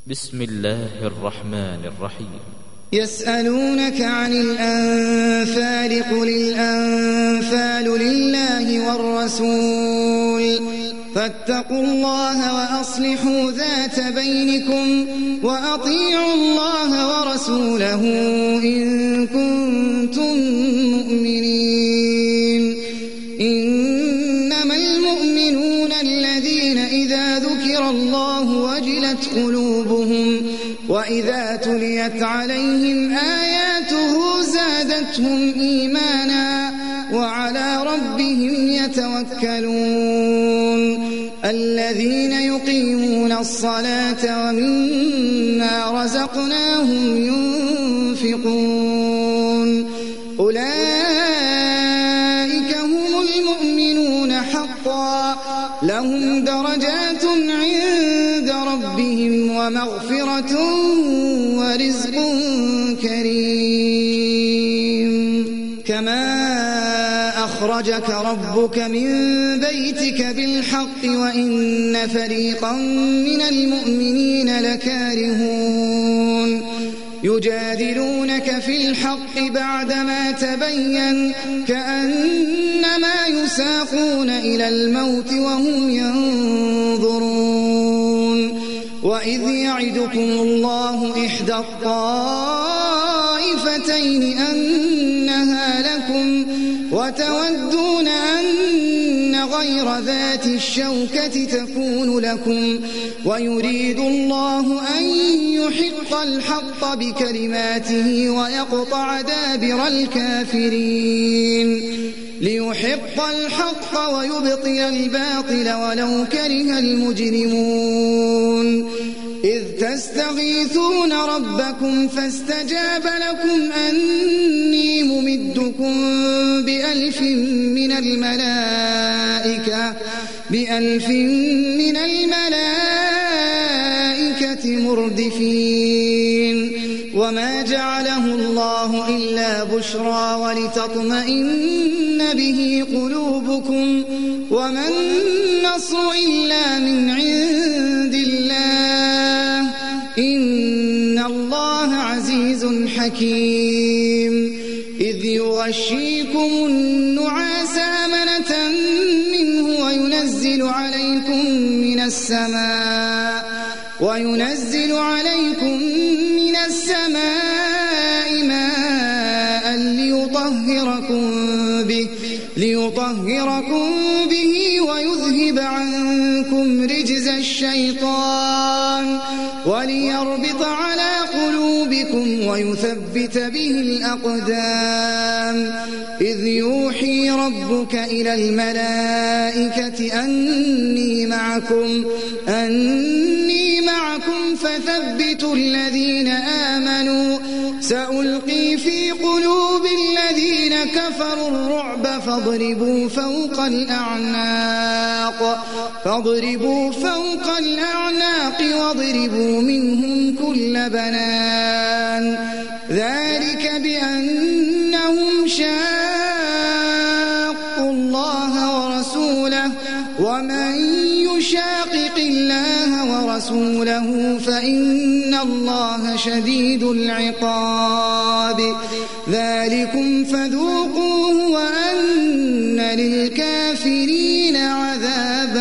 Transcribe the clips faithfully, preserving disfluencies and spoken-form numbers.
بسم الله الرحمن الرحيم. يسألونك عن الأنفال قل الأنفال لله والرسول فاتقوا الله وأصلحوا ذات بينكم وأطيعوا الله ورسوله إن كنتم مؤمنين. إنما المؤمنون الذين إذا ذكر الله وجلت قلوبهم وإذا تليت عليهم آياته زادتهم إيمانا وعلى ربهم يتوكلون. الذين يقيمون الصلاة ومما رزقناهم ينفقون أولئك هم المؤمنون حقا لهم درجات عند ربهم ومغفرة ورزق كريم. كما أخرجك ربك من بيتك بالحق وإن فريقا من المؤمنين لكارهون يجادلونك في الحق بعدما تبين كأنما يساقون إلى الموت وهم ينظرون. وإذ يعدكم الله إحدى الطائفتين أنها لكم وتودون أن غير ذات الشوكة تكون لكم ويريد الله أن يحق الحق بكلماته ويقطع دابر الكافرين ليحق الحق ويبطل الباطل ولو كره المجرمون. إذ تستغيثون ربكم فاستجاب لكم أني ممدكم بألف من الملائكة بألف من الملائكة مردفين. وما جعله الله إلا بشرى ولتطمئن به قلوبكم وما النصر إلا من عند الله إن الله عزيز حكيم. إذ يغشيكم النعاس أمنة منه وينزل عليكم من السماء وينزل عليكم من السماء ماء ليطهركم به ليطهركم به ويذهب عنكم رجز الشيطان وليربط على قلوبكم ويثبت به الأقدام. إذ يوحي ربك إلى الملائكة أني معكم أني معكم فثبتوا الذين آمنوا سألقي في قلوب الذين كفروا الرعب فاضربوا فوق الأعناق فاضربوا فوق الأعناق واضربوا منهم كل بنان ذلك بأنهم شاقوا الله ورسوله ومن يشاقق الله ورسوله فإن الله شديد العقاب. ذلكم فذوقوه وأن للكافرين عذاب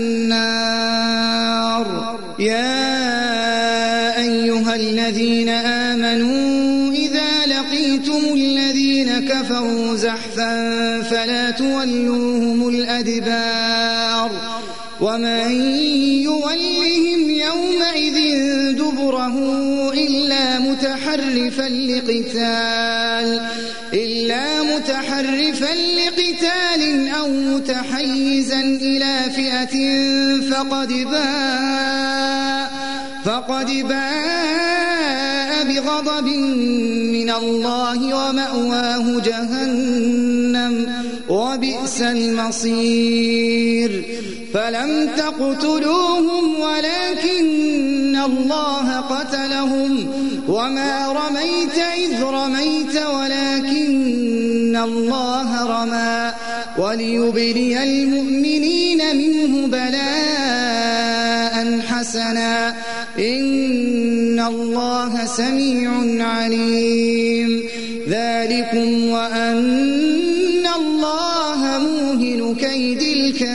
النار. يا أيها الذين آمنوا إذا لقيتم الذين كفروا زحفا فلا تولوهم الأدبار ومن يولهم يومئذ دبره إلا متحرفا لقتال إلا متحرفا لقتال أو متحيزا إلى فئة فقد باء فقد باء بغضب من الله ومأواه جهنم وبئس المصير. فلم تقتلوهم ولكن الله قتلهم وما رميت إذ رميت ولكن الله رمى وليبلي المؤمنين منه بلاء حسنا إن الله سميع عليم. ذلكم وأن الله موهن كيد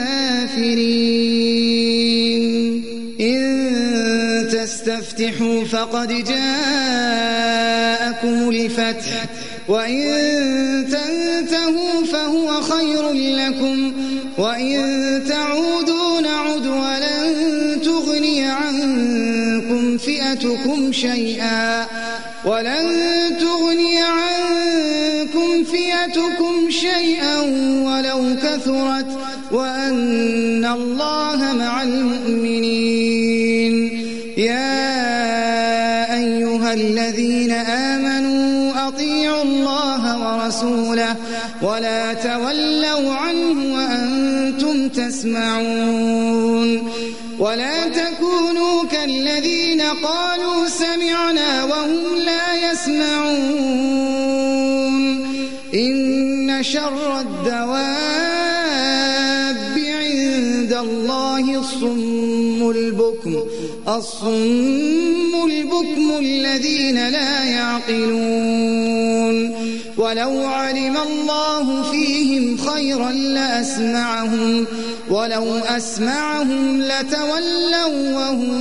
الكافرين. إن تستفتحوا فقد جاءكم الفتح وإن تنتهوا فهو خير لكم وإن تعودوا نعد ولن تغني عنكم فئتكم شيئا ولن تغني عنكم فئتكم شيئا ولو كثرت وأن الله مع المؤمنين. يا أيها الذين آمنوا أطيعوا الله ورسوله ولا تولوا عنه وأنتم تسمعون. ولا تكونوا كالذين قالوا سمعنا وهم لا يسمعون. إن شر الدواب عند الله الصم البكم الصم البكم الذين لا يعقلون. ولو علم الله فيهم خيرا لأسمعهم ولو أسمعهم لتولوا وهم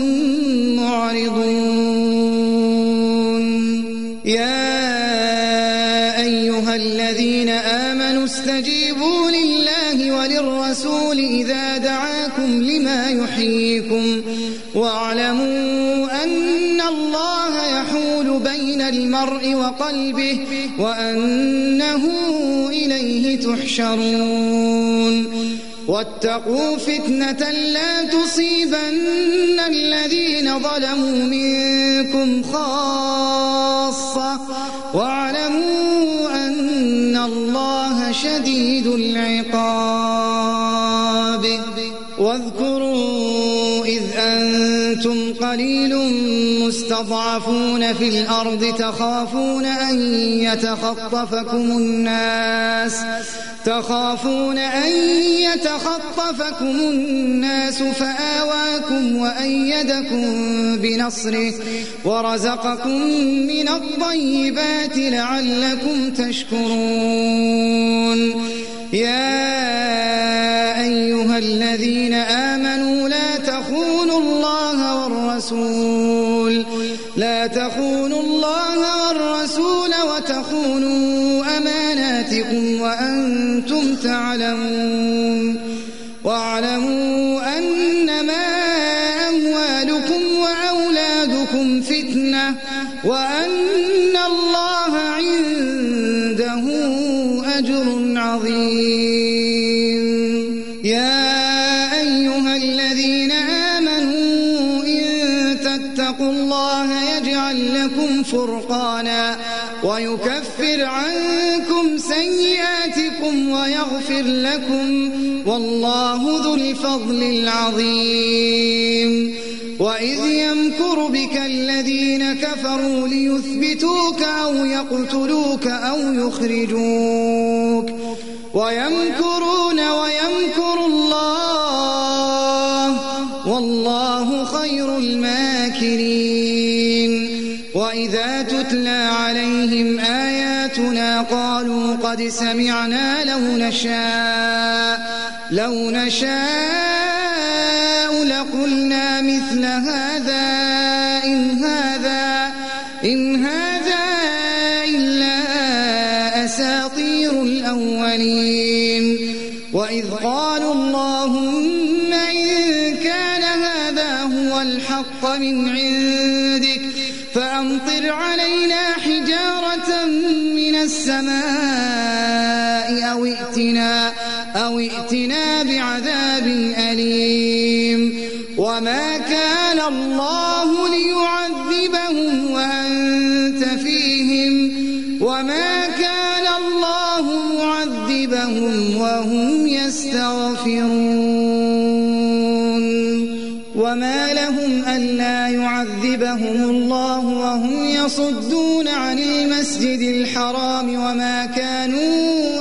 معرضون. يا أيها الذين آمنوا استجيبوا لله وللرسول إذا دعاكم لما يحييكم واعلموا أن الله يحول بين المرء وقلبه وأنه إليه تحشرون. واتقوا فتنة لا تصيبن الذين ظلموا منكم خاصة واعلموا أن الله شديد العقاب. واذكروا إذ أنتم قليل مستضعفون في الأرض تخافون أن يتخطفكم الناس تخافون أن يتخطفكم الناس فآواكم وأيدكم بنصره ورزقكم من الطيبات لعلكم تشكرون. يا أيها الذين آمنوا لا تخونوا الله والرسول لا تخونوا الله والرسول وتخونوا أماناتكم وأنتم تعلمون. واعلموا أنما أموالكم وأولادكم فتنة وأن الله عنده أجر عظيم. يا أيها الذين آمنوا إن تتقوا الله يجعل لكم فرقانا ويكفر عنكم سيئاتكم ويغفر لكم والله ذو الفضل العظيم. وإذ يمكر بك الذين كفروا ليثبتوك أو يقتلوك أو يخرجوك ويمكرون ويمكر الله والله خير الماكرين. وإذا تتلى عليهم آياتنا قالوا قد سمعنا لو نشاء لو نشاء لقلنا مثل هذا إن هذا إن هذا إلا أساطير الأولين. وإذ قالوا اللهم إن كان هذا هو الحق من عندك فأمطر علينا حجارة من السماء أو ائتنا أو ائتنا بعذاب أليم. وما كان الله ليعذبهم وأنت فيهم وما كان الله معذبهم وهم يستغفرون. وما لهم ألا يعذبهم الله وهم يصدون عن المسجد الحرام وما كانوا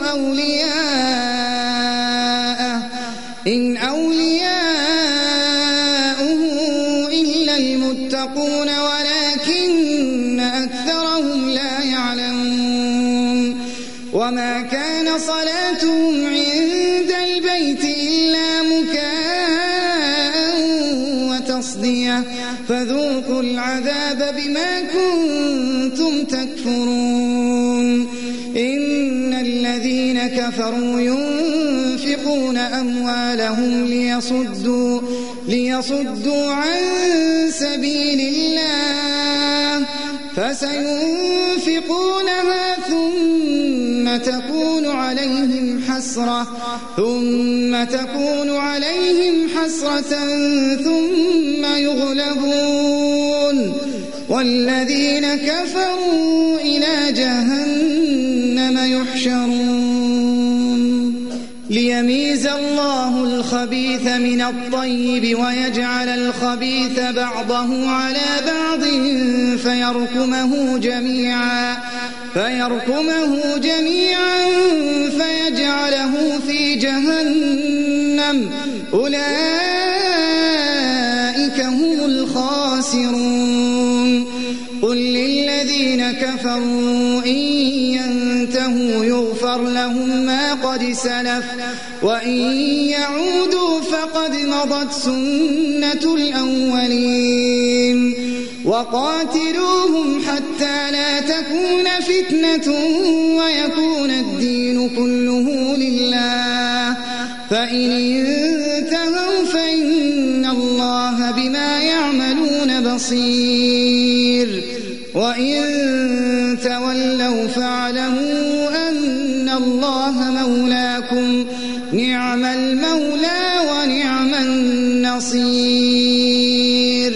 أولياءه إن أولياؤه إلا المتقون ولكن أكثرهم لا يعلمون وما كان صلاتهم عند البيت إلا مكاء وتصدية فذوقوا العذاب بما كنتم تكفرون إن الذين كفروا ينفقون أموالهم ليصدوا, ليصدوا عن سبيل الله فسينفقونها ثم تكون عليهم حسرة ثم تكون عليهم حسرة ثم يغلبون والذين كفروا إلى جهنم يحشرون ليميز الله الخبيث من الطيب ويجعل الخبيث بعضه على بعض فيركمه جميعا فيركمه جميعا فيجعله في جهنم أولئك هم الخاسرون قل للذين كفروا إن ينتهوا يغفر لهم ما قد سلف وإن يعودوا فقد مضت سنة الأولين وقاتلوهم حتى لا تكون فتنة ويكون الدين كله لله فإن انتهوا فإن الله بما يعملون بصير وإن تولوا فاعلموا أن الله مولاكم نعم المولى ونعم النصير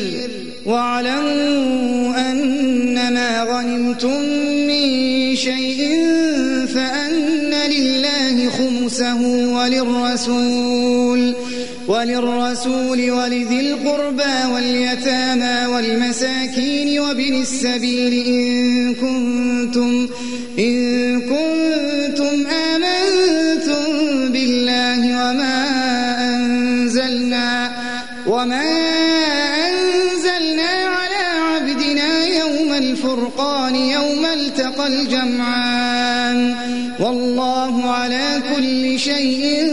واعلموا أنما غنمتم من شيء فأن لله خمسه وللرسول وللرسول ولذي القربى واليتامى والمساكين وابن السبيل إن كنتم إن كنتم آمنتم بالله وما أنزلنا وما أنزلنا على عبدنا يوم الفرقان يوم التقى الجمعان والله على كل شيء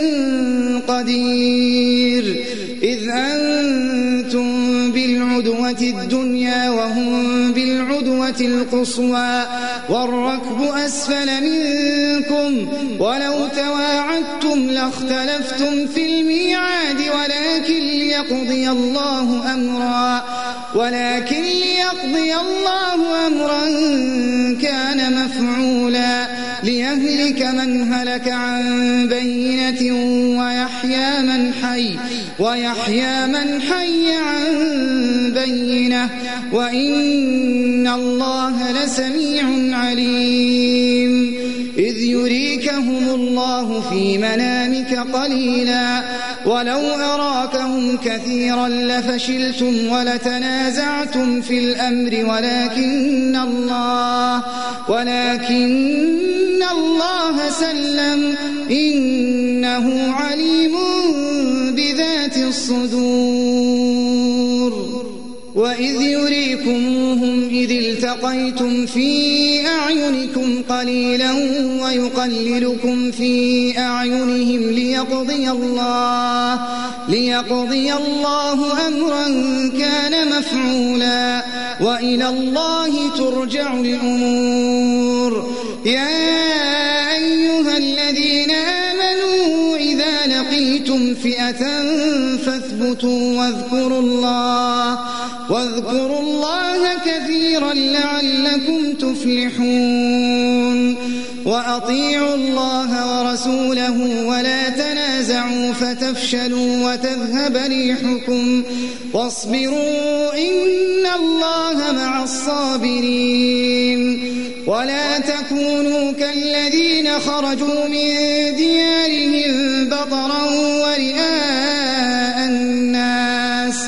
قدير إذ أنتم بالعدوة الدنيا وهم بالعدوة القصوى والركب أسفل منكم ولو تواعدتم لاختلفتم في الميعاد ولكن ليقضي الله أمرا ولكن ليقضي الله أمرا كان مفعولا ليهلك من هلك عن بينة ويحيى من حي ويحيى من حي عن بينة وإن الله لسميع عليم إذ يريكهم الله في منامك قليلا ولو أراكهم كثيرا لفشلتم ولتنازعتم في الأمر ولكن الله ولكن الله سلم إنه عليم بذات الصدور وإذ يريكموهم إذ التقيتم في أعينكم قليلا ويقللكم في أعينهم ليقضي الله ليقضي الله أمرا كان مفعولا وإلى الله ترجع الأمور يا أيها الذين آمنوا إذا لقيتم فئة فاثبتوا واذكروا الله واذكروا الله كثيرا لعلكم تفلحون وأطيعوا الله ورسوله ولا تنازعوا فتفشلوا وتذهب ريحكم واصبروا إن الله مع الصابرين ولا تكونوا كالذين خرجوا من ديارهم بطرا ورئاء الناس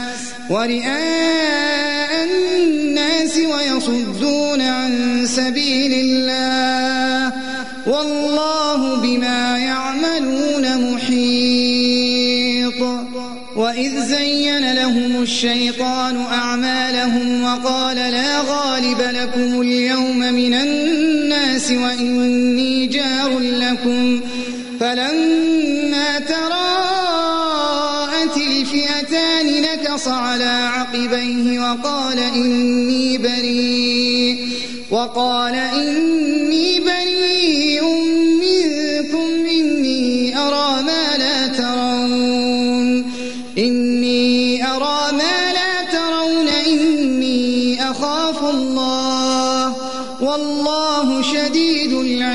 ورئاء الناس ويصدون عن سبيل الله والله بما يعملون محيط وإذ زين لهم لهم الشيطان أعمالهم وقال لا غالب لكم اليوم من الناس وإني جار لكم فلما تراءت الفئتان نكص على عقبيه وقال إني بريء وقال إني بريء منكم إني أرى ما لا ترون إني أرى ما لا ترون إني أخاف الله والله شديد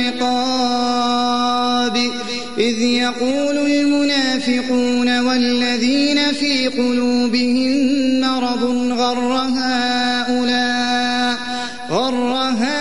العقاب إذ يقول المنافقون والذين في قلوبهم مرض غر هؤلاء غر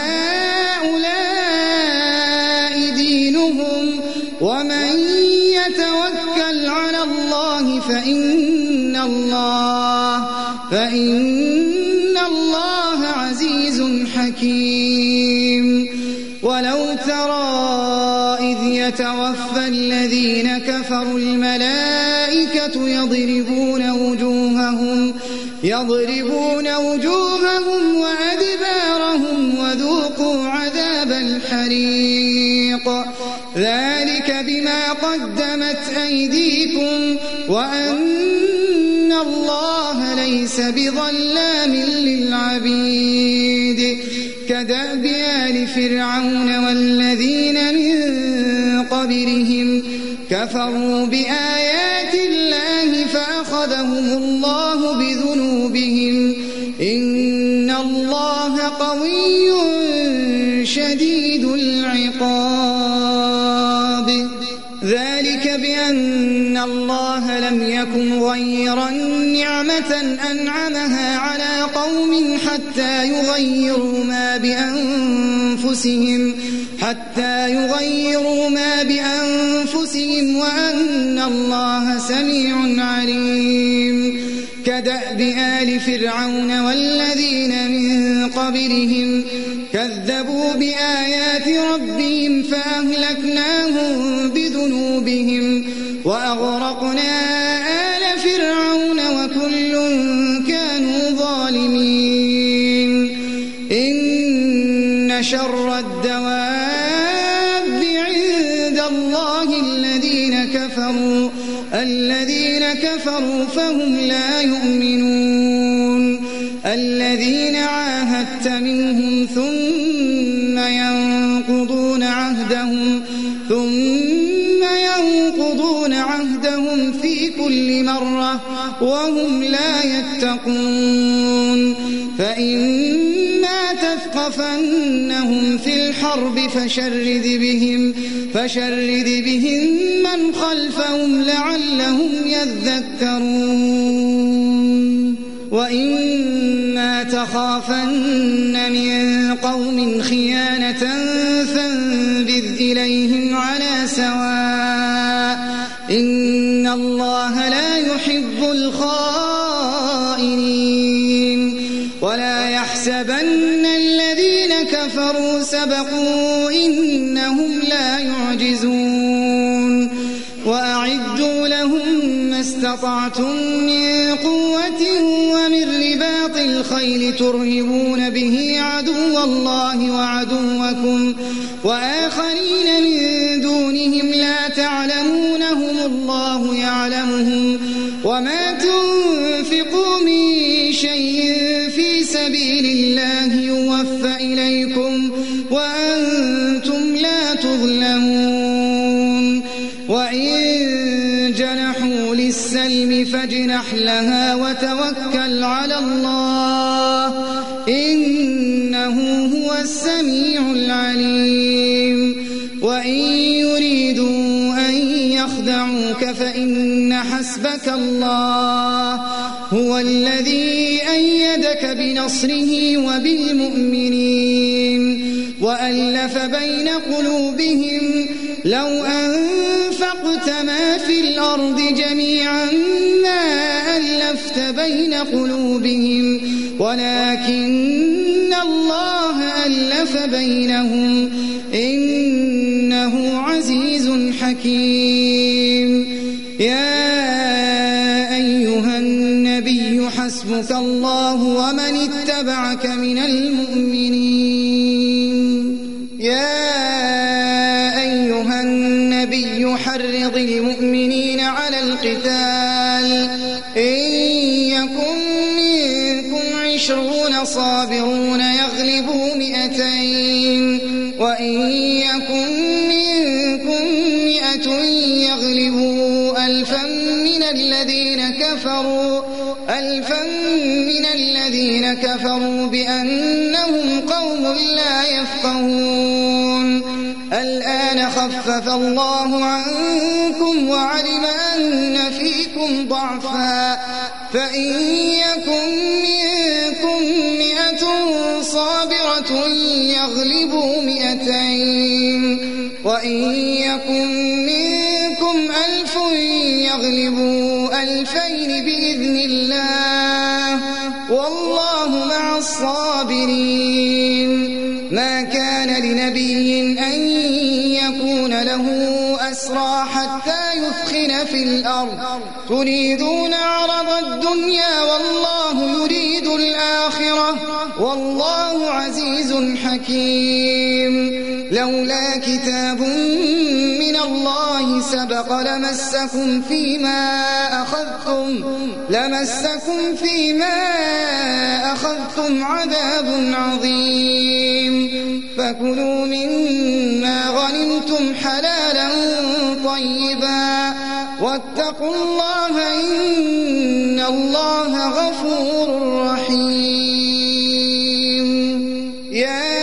هؤلاء دينهم ومن يتوكل على الله فإن الله فإن الله عزيز حكيم ولو ترى إذ يتوفى الذين كفروا الملائكة يضربون وجوههم يضربون وجوههم وأدبارهم وذوقوا عذاب الحريق ذلك بما قدمت أيديكم وأن الله ليس بظلام للعبيد كدأب آل فرعون والذين من قبلهم كفروا بآيات الله فأخذهم الله بذنوبهم إن الله قوي شديد العقاب ذلك بأن الله لم يكن غيرا نعمة أنعمها على قوم حتى يغيروا ما بأنفسهم حتى يغيروا ما بأنفسهم وأن الله سميع عليم كدأب آل فرعون والذين من قبلهم كذبوا بآيات ربهم فأهلكناهم بذنوبهم وأغرقنا آل فرعون وكل كانوا ظالمين إن شر الدواب عند الله الذين كفروا الذين كفروا فهم لا يؤمنون الذين عاهدت منهم ثم ينقضون عهدهم ثم ينقضون عهدهم في كل مرة وهم لا يتقون فإما تثقفنهم في الحرب فشرد بهم فشرد بهم من خلفهم لعلهم يذكرون وإما تخافن من قوم خيانة فانبذ إليهم على سواء إن الله لا يحب الخائنين ولا يحسبن الذين كفروا سبقوا إنهم لا يعجزون وأعدوا لهم ما استطعتم من قوة ومن رباط الخيل ترهبون به عدو الله وعدوكم وآخرين من دونهم لا تعلمونهم الله يعلمهم وما تنفقوا من شيء في سبيل الله يوفى إليكم وأنتم لا تظلمون وإن جنحوا للسلم فاجنح لها وتوكل على الله إنه هو السميع العليم وإن يريدوا أن يخدعوك فإن حسبك الله هو الذي أيدك بنصره وبالمؤمنين وألف بين قلوبهم لو أنفقت ما في الأرض جميعا ما ألفت بين قلوبهم ولكن الله ألف بينهم إنه عزيز حكيم يا أيها النبي حسبك الله ومن اتبعك من المؤمنين. يا أيها النبي حرض المؤمنين على القتال، إن يكن منكم عشرون صابرون يغلبوا مئتين، وإن يكن منكم مئة يغلبوا ألفا من الذين كفروا ألفا من الذين كفروا بأنهم قوم لا يفقهون. الآن خفف الله عنكم وعلم أن فيكم ضعفا، فإن يكن منكم مئة صابرة يغلبوا مئتين، وإن يكن منكم ألف يغلبوا ألفين بإذن الله، والله مع الصابرين. ما كان لنبي أن يكون له أسرى حتى يثخن في الأرض، تريدون عرض الدنيا والله يريد الآخرة، والله عزيز حكيم. لولا كتاب من الله سبق لمسكم فيما أخذتم لمسكم فيما أخذتم عذاب عظيم. فكلوا مما غنمتم حلالا طيبا، واتقوا الله إن الله غفور رحيم. يا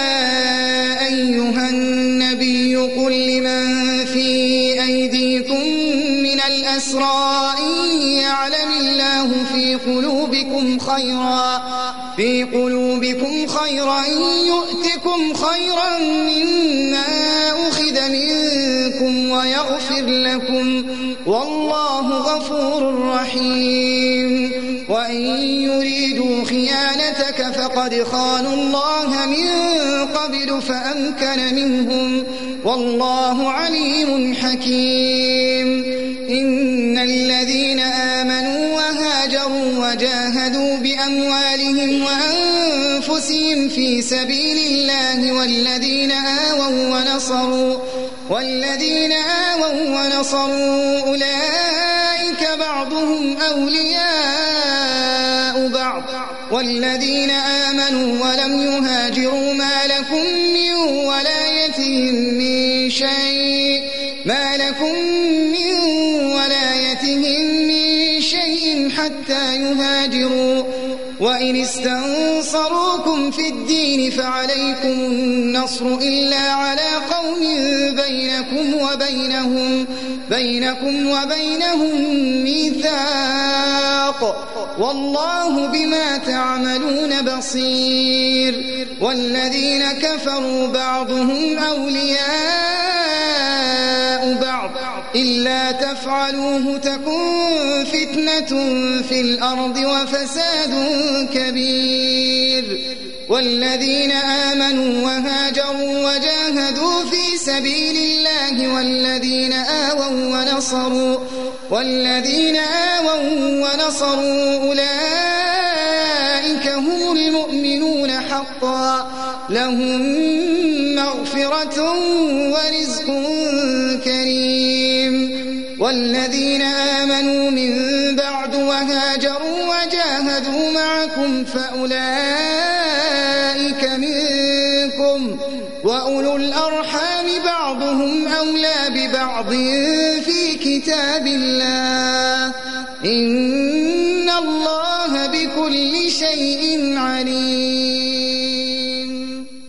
أيها النبي قل لمن في أيديكم من الأسرى إن يعلم الله في قلوبكم خيرا في قلوبكم خيرا يؤتكم خيرا مما أخذ منكم ويغفر لكم، والله غفور رحيم. وإن يريدوا خيانتك فقد خانوا الله من قبل فأمكن منهم، والله عليم حكيم. إن الذين آمنوا وهاجروا وجاهدوا بأموالهم وأنفسهم في سبيل الله والذين آووا ونصروا والذين آووا ونصروا أولئك بعضهم أولياء بعض، والذين آمنوا ولم يهاجروا ما لكم من ولايتهم من شيء ما لكم من ولايتهم من شيء حتى يهاجروا، وإن استنصروكم في الدين فعليكم النصر إلا على قوم بينكم وبينهم بينكم وبينهم ميثاق، والله بما تعملون بصير. والذين كفروا بعضهم أولياء بعض، إلا تفعلوه تكن فتنة في الأرض وفساد كبير. والذين آمنوا وهاجروا وجاهدوا في سبيل الله والذين آووا ونصروا والذين آووا ونصروا أولئك هم المؤمنون حقا، لهم مغفرة ورزق كريم. والذين آمنوا من بعد وهاجروا وجاهدوا معكم فأولئك منكم، وأولو الأرحام بعضهم أولى ببعض في كتاب الله، إن الله بكل شيء عليم.